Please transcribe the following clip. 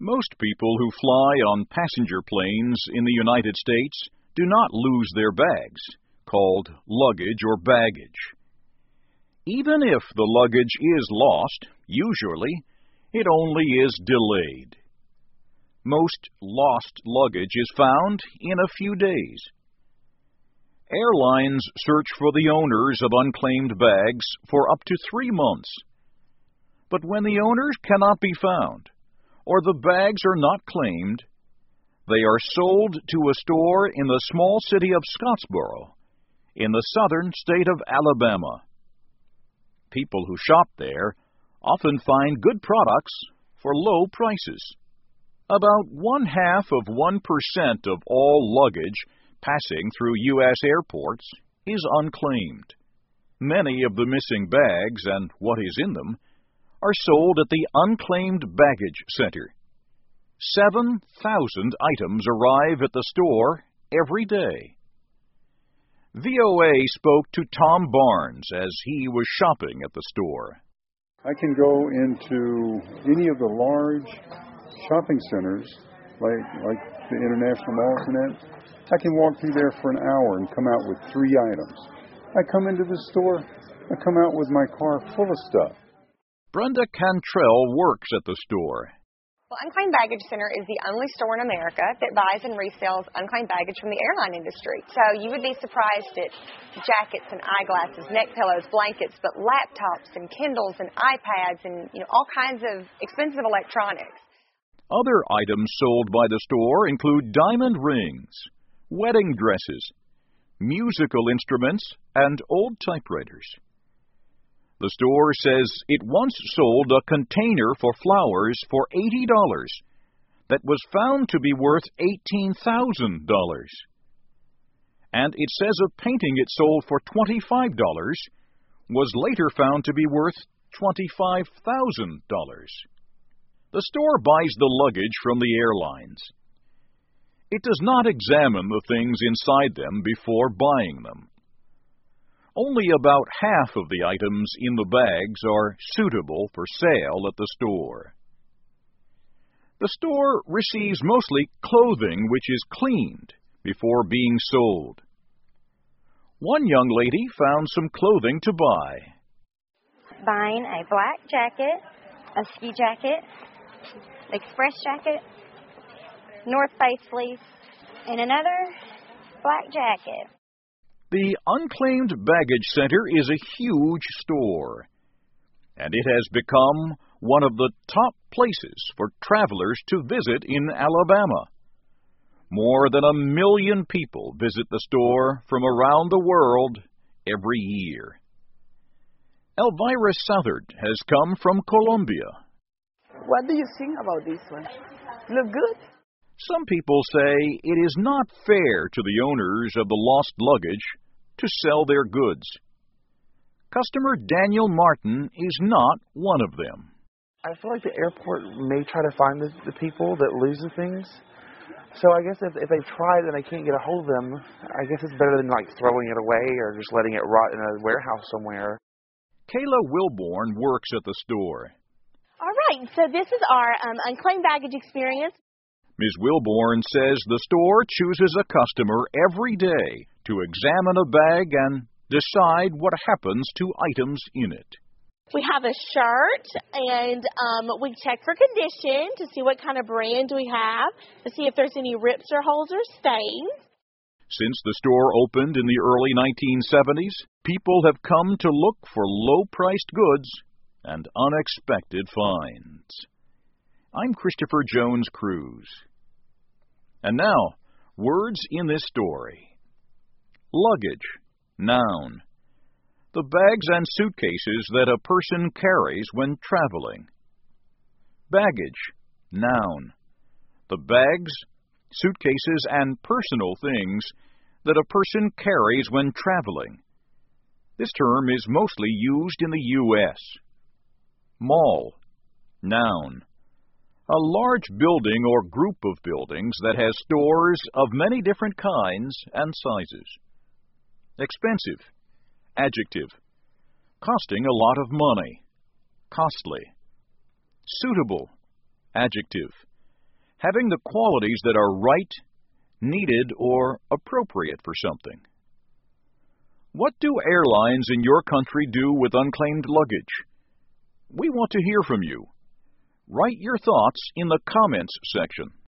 Most people who fly on passenger planes in the United States do not lose their bags, called luggage or baggage. Even if the luggage is lost, usually, it only is delayed. Most lost luggage is found in a few days. Airlines search for the owners of unclaimed bags for up to 3 months. But when the owners cannot be found, or the bags are not claimed, they are sold to a store in the small city of Scottsboro, in the southern state of Alabama. People who shop there often find good products for low prices. About 0.5% of all luggage passing through U.S. airports is unclaimed. Many of the missing bags and what is in them are sold at the Unclaimed Baggage Center. 7,000 items arrive at the store every day. VOA spoke to Tom Barnes as he was shopping at the store. I can go into any of the large shopping centers, like the international malls and that. I can walk through there for an hour and come out with 3 items. I come into the store, I come out with my car full of stuff. Brenda Cantrell works at the store. Well, Unclaimed Baggage Center is the only store in America that buys and resells unclaimed baggage from the airline industry. So you would be surprised at jackets and eyeglasses, neck pillows, blankets, but laptops and Kindles and iPads and all kinds of expensive electronics. Other items sold by the store include diamond rings, wedding dresses, musical instruments, and old typewriters. The store says it once sold a container for flowers for $80 that was found to be worth $18,000. And it says a painting it sold for $25 was later found to be worth $25,000. The store buys the luggage from the airlines. It does not examine the things inside them before buying them. Only about half of the items in the bags are suitable for sale at the store. The store receives mostly clothing which is cleaned before being sold. One young lady found some clothing to buy. Buying a black jacket, a ski jacket, express jacket, North Face fleece, and another black jacket. The Unclaimed Baggage Center is a huge store, and it has become one of the top places for travelers to visit in Alabama. More than 1 million people visit the store from around the world every year. Elvira Southard has come from Colombia. What do you think about this one? Look good? Some people say it is not fair to the owners of the lost luggage to sell their goods. Customer Daniel Martin is not one of them. I feel like the airport may try to find the people that lose the things. So I guess if they try it and they can't get a hold of them, I guess it's better than throwing it away or just letting it rot in a warehouse somewhere. Kayla Wilborn works at the store. All right, so this is our unclaimed baggage experience. Ms. Wilborn says the store chooses a customer every day to examine a bag and decide what happens to items in it. We have a shirt, and we check for condition to see what kind of brand we have, to see if there's any rips or holes or stains. Since the store opened in the early 1970s, people have come to look for low-priced goods and unexpected finds. I'm Christopher Jones Cruz. And now, words in this story. Luggage, noun. The bags and suitcases that a person carries when traveling. Baggage, noun. The bags, suitcases, and personal things that a person carries when traveling. This term is mostly used in the U.S. Mall, noun. A large building or group of buildings that has stores of many different kinds and sizes. Expensive, adjective. Costing a lot of money, costly. Suitable, adjective. having the qualities that are right, needed, or appropriate for something. What do airlines in your country do with unclaimed luggage? We want to hear from you. Write your thoughts in the comments section.